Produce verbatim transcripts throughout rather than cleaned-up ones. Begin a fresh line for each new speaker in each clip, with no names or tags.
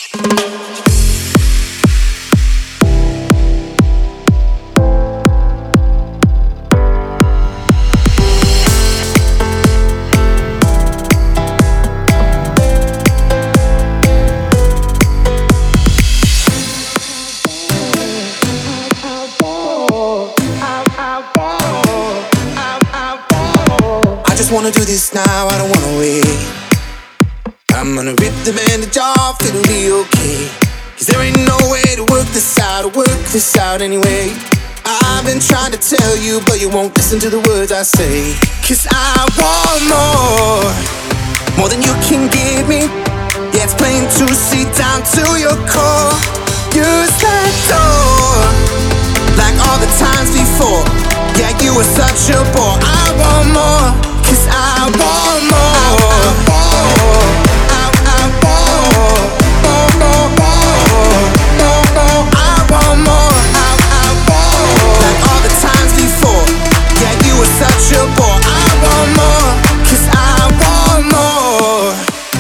just wanna do this now, I don't wanna wait. I'm gonna rip the bandage off, it'll be okay. Cause there ain't no way to work this out, or work this out anyway. I've been trying to tell you, but you won't listen to the words I say. Cause I want more, more than you can give me. Yeah, it's plain to see down to your core. Use that door, like all the times before. Yeah, you were such a bore. I want more, cause I want more. I want more, I, I want more, more, more, more, more, more. I want more, I, I want more, like all the times before. Yeah, you were such a bore. I want more, cause I want more.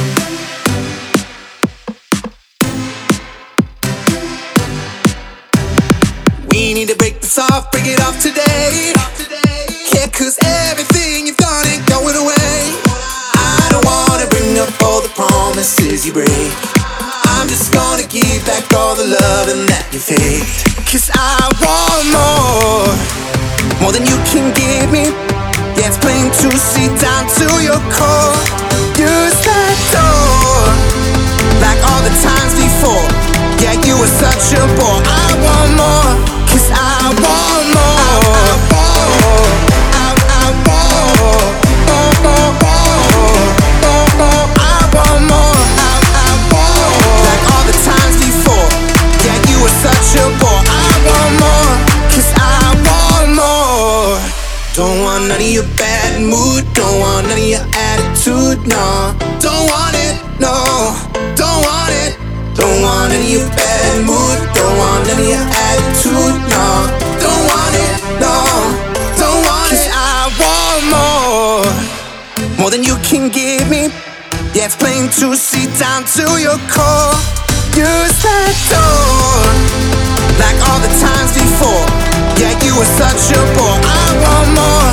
We need to break this off, break it off today. Yeah, cause everything you've done ain't going away. I don't wanna bring up all the promises you break. I'm just gonna give back all the loving that you faked. Cause I want more, more than you can give me. Yeah, it's plain to see down to your core. Use that door, like all the times before. Yeah, you were such a bore. I want more, cause I want more. I, I want more, I, I want more, more, more, more, more, more. I want more, I, I want more, like all the times before. Yeah, you were such a bore. I want more, cause I want more. Don't want none of your bad mood, don't want none of your attitude, no. Don't want it, no, don't want it. Don't want any of your bad mood, don't want any of your attitude, no. Don't want it, no, don't want it. Cause I want more, more than you can give me. Yeah, it's plain to see down to your core. Use that door, like all the times before. Yeah, you were such a bore. I want more.